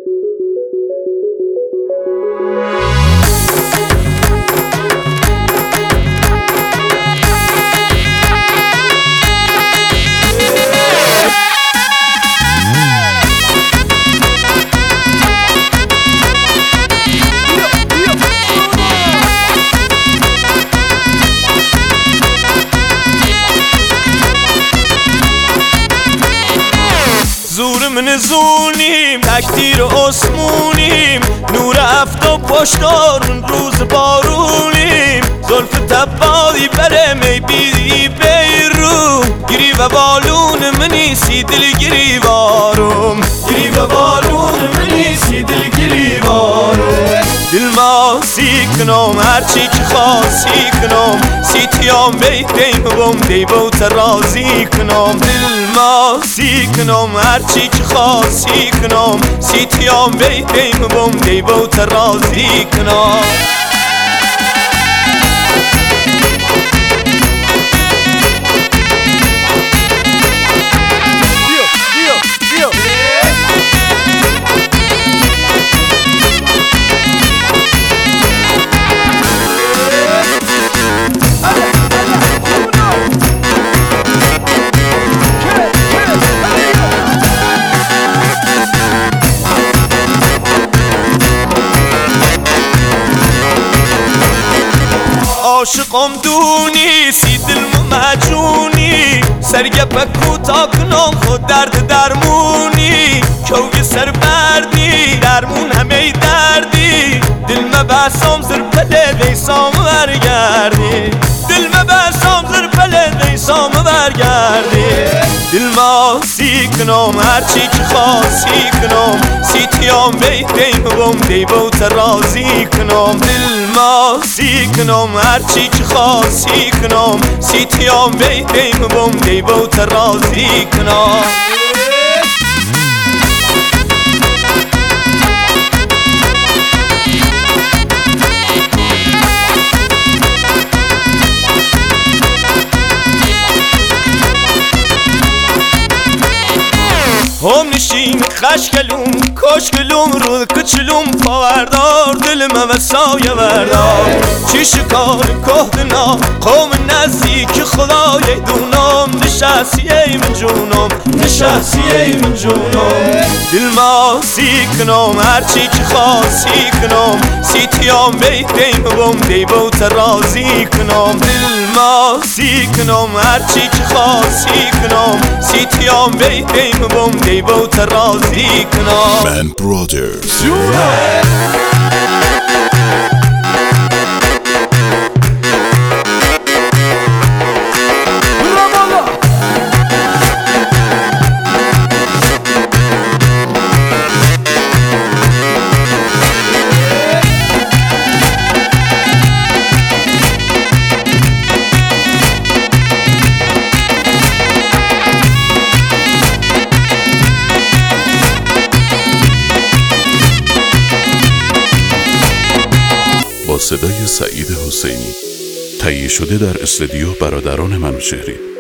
زور من زونیم تکتیر اسمونیم نور افتاب پشتارون روز بارونیم زلف تبادی بره می بیدی بیرون گیری و بالون منیسی دل گیری وارم گیری و بالون منیسی دل گیری وارم دل ماسی کنم هرچی که خاصی کنم سیتیام بیتیم بم دیبو ترازی کنم دل ماسی کنم هرچی که خاصی کنم سیتیام بیتیم بم دیبو ترازی کنم عاشقم دونی سی دل مجونی سرگپ کوتا کنم خود درد درمونی کوی سر بردی درمون همه دردی دل مبسام زر پله دیسام برگردی دل مبسام زر پله دیسام برگردی دل ماسی کنم هرچی که خاصی کنم سیتیام بیتیم بم دیبو ترازی کنم دل ماسی کنم هرچی که خاصی کنم سیتیام بیتیم بم دیبو ترازی کنم هم نشین خشکلوم کشکلوم رو کچلوم پاوردار دلم و سایه بردار چی شکار کهدنا قوم نزدیک خدای دونم نشستی ای من جونم نشستی ای من جونم دل ماسی کنم هرچی که خاصی کنم سیتیام بیتیم بم دیبو ترازی کنم دل ماسی کنم هرچی که خاصی کنم سیتیام بیتیم بم دیبو ترازی کنم من برادرز با صدای سعید حسینی تهیه شده در استودیو برادران منوچهری.